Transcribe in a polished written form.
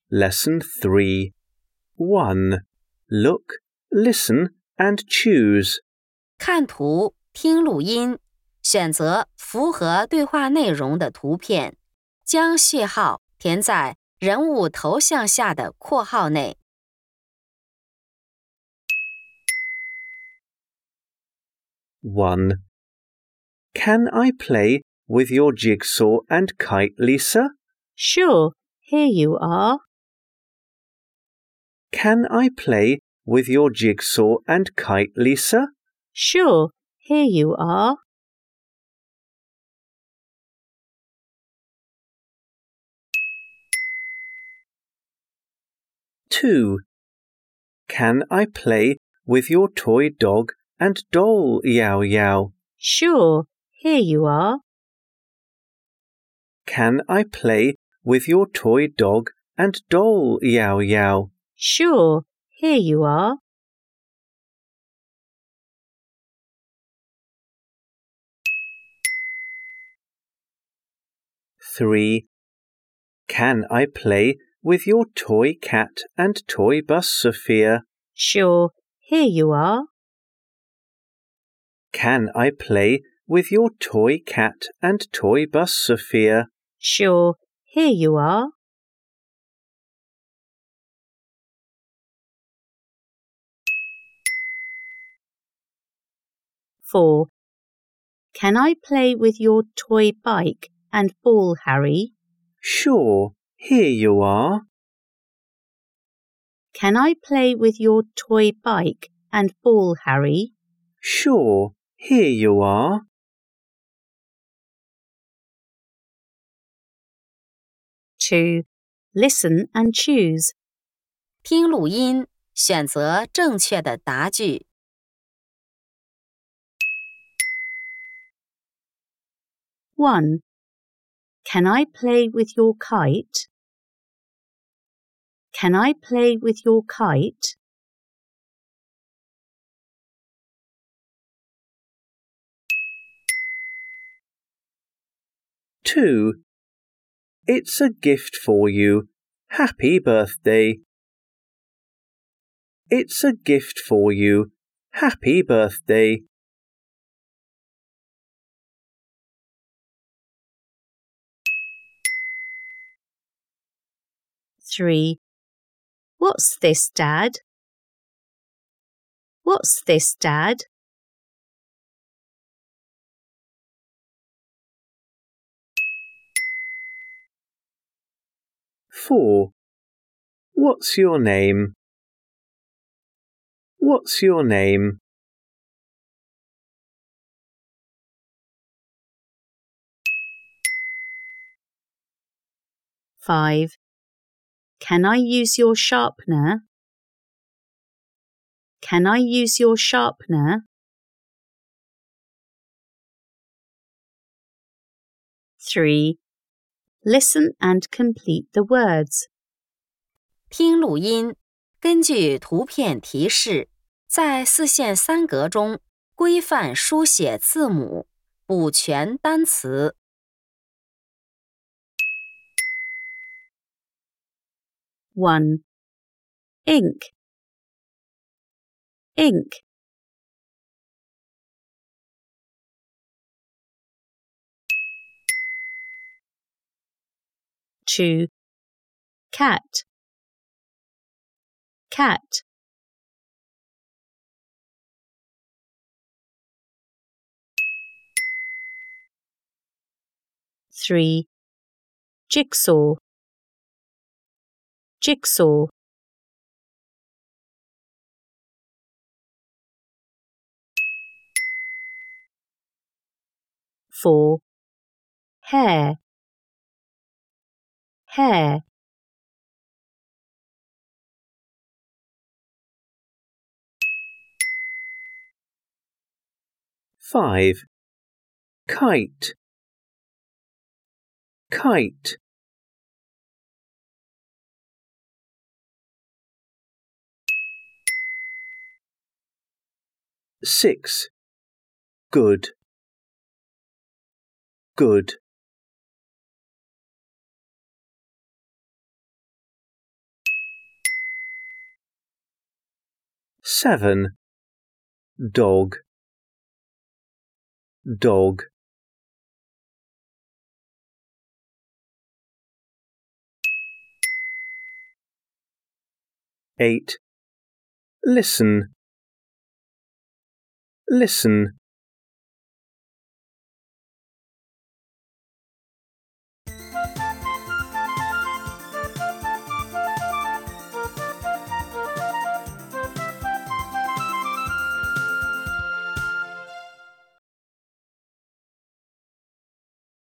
Lesson 3. 1. Look, listen and choose. 看图，听录音，选择符合对话内容的图片，将序号填在人物头像下的括号内。 1. Can I play with your jigsaw and kite, Lisa? Sure, here you are. Can I play with your jigsaw and kite, Lisa? Sure, here you are. 2. Can I play with your toy dog and doll, Yao Yao? Sure, here you are. Can I play with your toy dog and doll, Yao Yao? Sure, here you are. 3. Can I play with your toy cat and toy bus, Sophia? Sure, here you are. Can I play with your toy cat and toy bus, Sophia? Sure, here you are. 4. Can I play with your toy bike and ball, Harry? Sure, here you are. Can I play with your toy bike and ball, Harry? Sure, here you are. 2. Listen and choose. 听录音，选择正确的答句。 1. Can I play with your kite? Can I play with your kite? 2. It's a gift for you. Happy birthday. It's a gift for you. Happy birthday. 3. What's this, Dad? What's this, Dad? 4. What's your name? What's your name? 5. Can I use your sharpener? Can I use your sharpener? 3. Listen and complete the words. 听录音，根据图片提示，在四线三格中规范书写字母，补全单词。 1. Ink. Ink. 2. Cat. Cat. 3. Jigsaw. Jigsaw. 4. Hair. Hair. 5. Kite. Kite. 6. Good. Good. 7. Dog, dog. 8. Listen, listen.